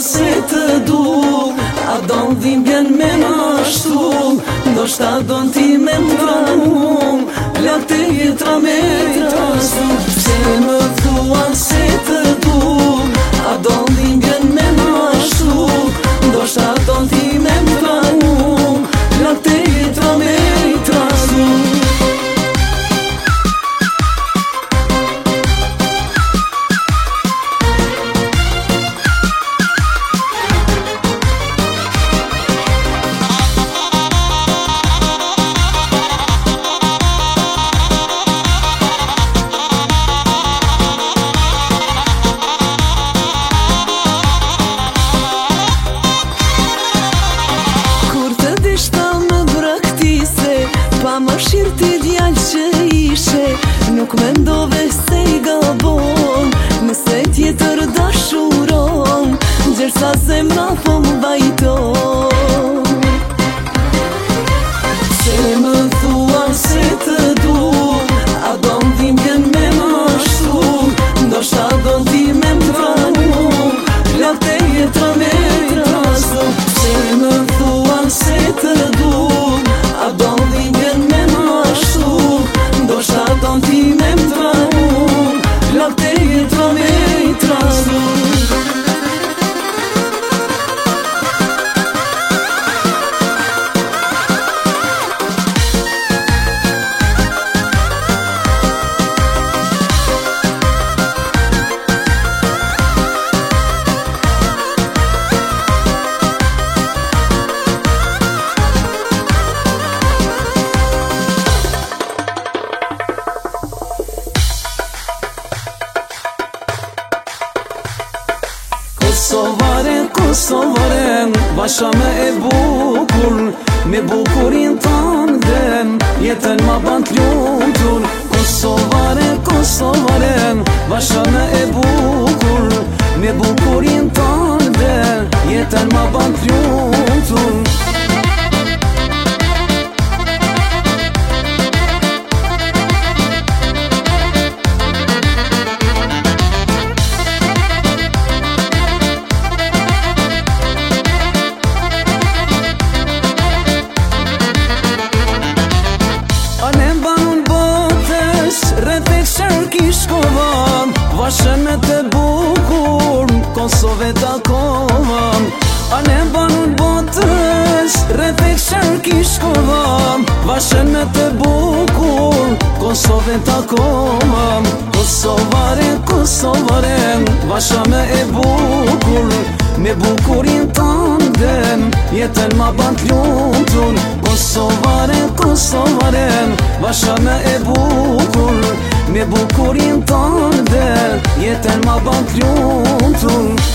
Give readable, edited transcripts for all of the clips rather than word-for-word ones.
se të du, a don dhimbjen me nashtu, ndoshta don ti me mbranu, plak të jetra me trasu. Pse më thua se të du, a don dhimbjen me nashtu, ndoshta don ti me mbranu, plak të jetra me trasu. Pa më shirë ti djallë që ishe, nuk me ndove se i gabon, nëse tjetër dashuron, gjersa zemra po më bajton. Se më thua se të du, a don dhimbjen me nashtu, ndoshta don ti me mbranu, plak të jetra me trasu. Se më thua se të du, a don dhimbjen me nashtu, ndoshta don ti me mbranu, plak të jetra me trasu. Kosovaren, basha me e bukur, me bukurin tanë den, jetën ma ban t'lumtur. Kosovaren, basha me e bukur, me bukurin tanë den, jetën ma ban t'lumtur. Vashën me të bukur, Kosove takova, a ne banun botës, rrethek shërki shkova. Vashën me të bukur, Kosove takova, Kosovaren, vasha me e bukur, me bukurin tanë den, jetën ma ban t'lumtur. Kosovaren, vasha me e bukur, me bukurin tanë den, jetën ma ban t'lumtur.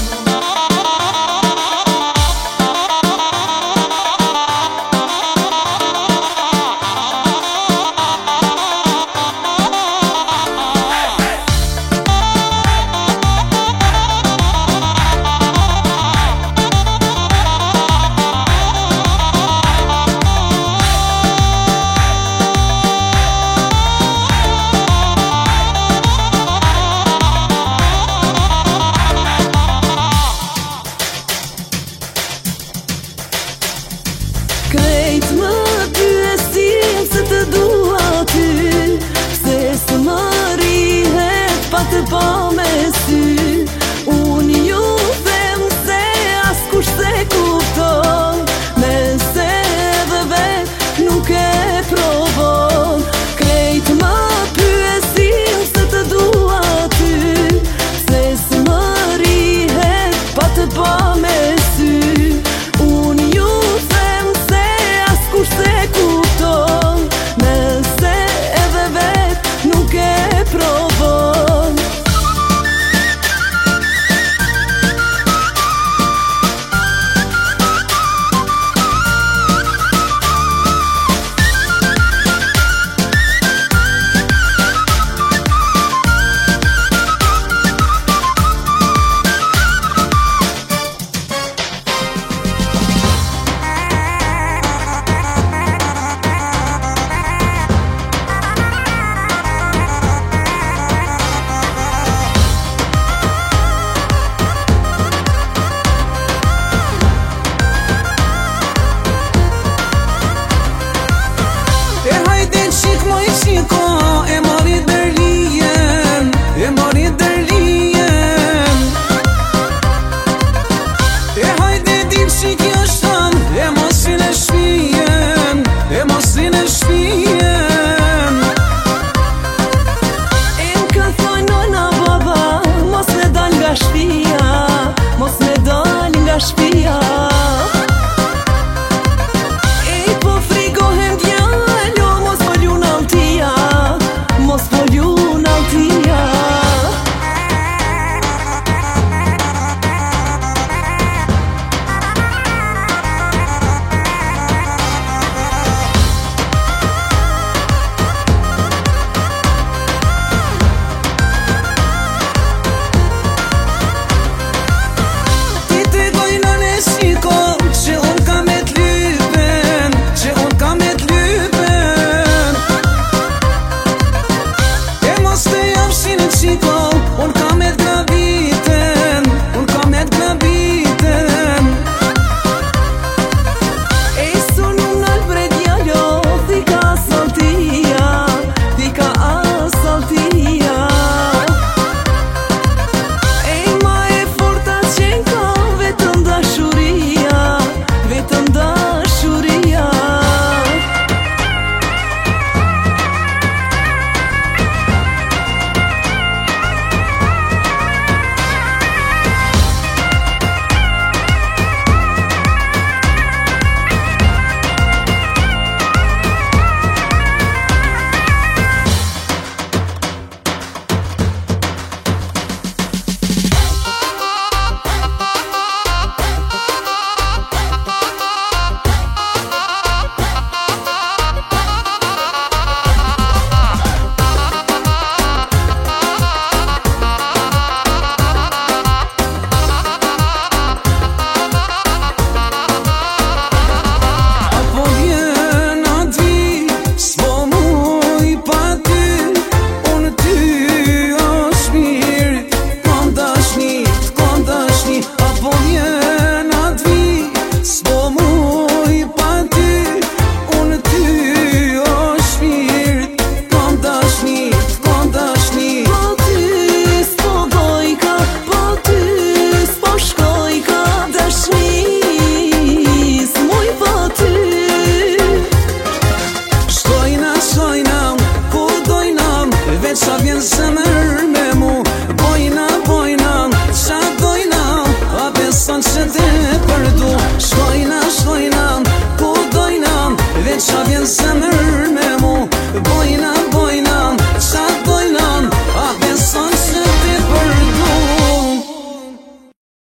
shiko e mori dërlijen, e mori dërlijen. E hajde dim që kjo shtan, e mosin e shpijen, e mosin e shpijen.